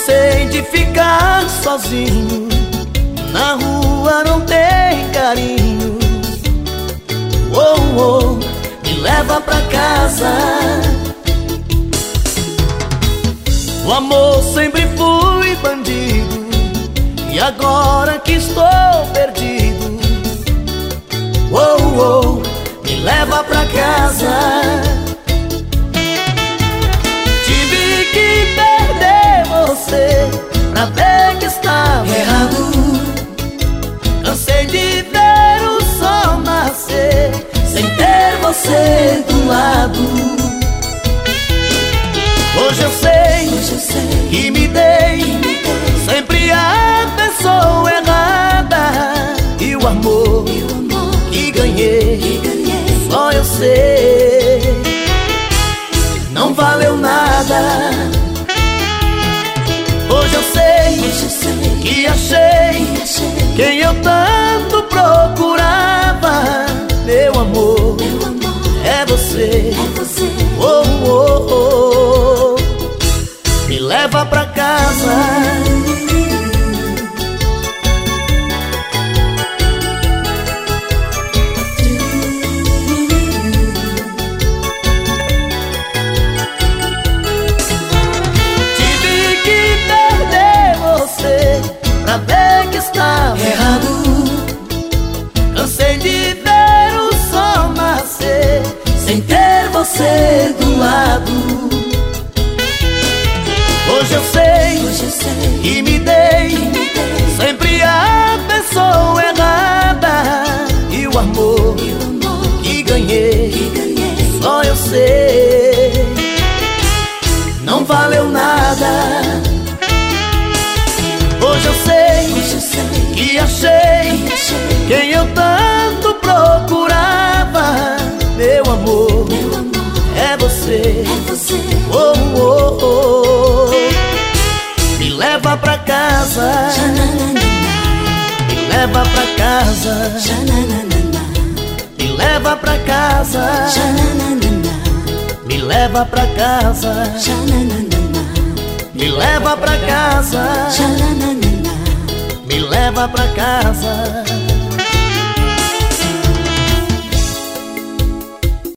Cansei de ficar sozinho, na rua não tem carinho. Oh, oh, me leva pra casa. O amor sempre fui bandido, e agora que estou perdido, oh, oh, me leva pra casa. Tive que perder você pra ver que estava errado. Cansei de ver o sol nascer sem ter você do lado. Hoje eu sei que me dei sempre a pessoa errada, e o amor que ganhei só eu sei não valeu nada. Hoje eu sei que achei quem eu tanto procurava. Meu amor, é você. Oh, oh, oh. Me leva pra casa. Pra ver que estava errado. Cansei de ver o sol nascer sem ter você do lado. Hoje eu sei que me dei sempre a pessoa errada, e o amor que ganhei só eu sei não valeu nada. Hoje eu sei que achei quem eu tanto procurava. Meu amor, é você. Oh, oh, oh. Me leva pra casa. Me leva pra casa. Me leva pra casa. Me leva pra casa. Me leva pra casa. Me leva pra casa.